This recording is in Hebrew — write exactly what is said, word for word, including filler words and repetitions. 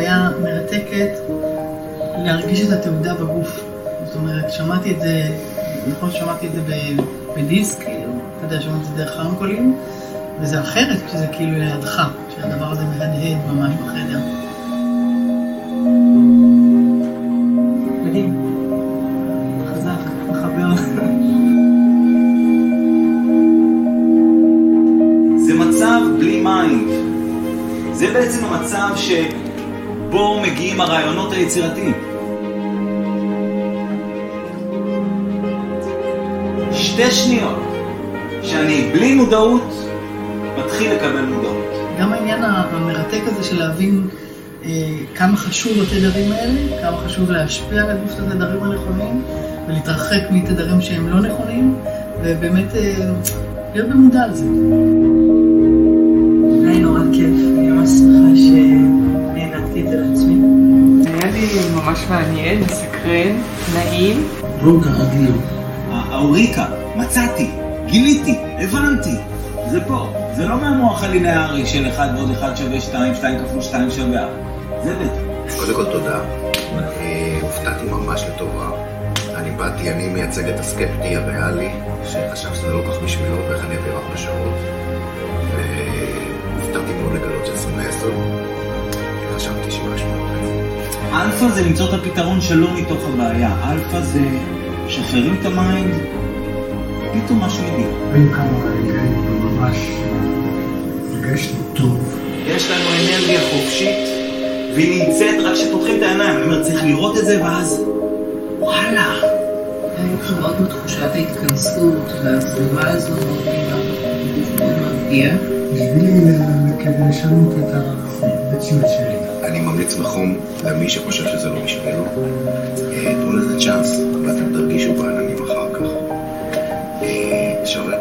חוויה מרתקת להרגיש את התעודה בגוף. זאת אומרת, שמעתי את זה, נכון שמעתי את זה בדיסק, כאילו, אתה יודע, שמעתי את זה דרך רמקולים, וזה אחרת כשזה כאילו לידך, שהדבר הזה מהדהד ממש בחדר. מדהים. חזק, מחבר. זה מצב בלי מיינד. זה בעצם המצב שבו מגיעים הרעיונות היצירתיים. שתי שניות שאני בלי מודעות מתחיל לקבל מודעות. גם העניין המרתק הזה של להבין אה, כמה חשוב התדרים האלה, כמה חשוב להשפיע על הגוף את התדרים הנכונים ולהתרחק מתדרים שהם לא נכונים, ובאמת אה, להיות במודע על זה. היה נורא כיף, אני ממש שמחה שנהנתי את זה לעצמי. היה לי ממש מעניין, מסקרן, נעים. לא כרגיל. האוריקה, מצאתי, גיליתי, הבנתי. זה פה. זה לא מהמוח הלינארי של אחד ועוד אחד שווה שתיים, שתיים כפול שתיים שווה ארבע. זה בטח. קודם כל תודה. הופתעתי ממש לטובה. אני באתי, אני מייצג את הסקפטי הריאלי, שחשב שזה לא כך בשבילו ואיך אני אעביר ארבע שעות. והופתעתי מאוד לגלות שזה עשרים לעשר. חשבתי שמש מאוד. אלפא זה למצוא את הפתרון שלו מתוך הבעיה. אלפא זה שחררים את המיינד, פתאום משהו יגיע. בין כמה רגעים ממש הרגשתי טוב. יש לנו אנרגיה חופשית, והיא נמצאת רק שפותחים את העיניים. אני אומר, צריך לראות את זה, ואז וואלה. הייתי מאוד בתחושת ההתכנסות, והסביבה הזו מאוד מרגיעה. בשבילי כדי לשנות את המציאות שלי. אני ממליץ בחום למי שחושב שזה לא בשבילו. תנו לזה צ'אנס, ואתם תרגישו בעננים אחר כך. שווה.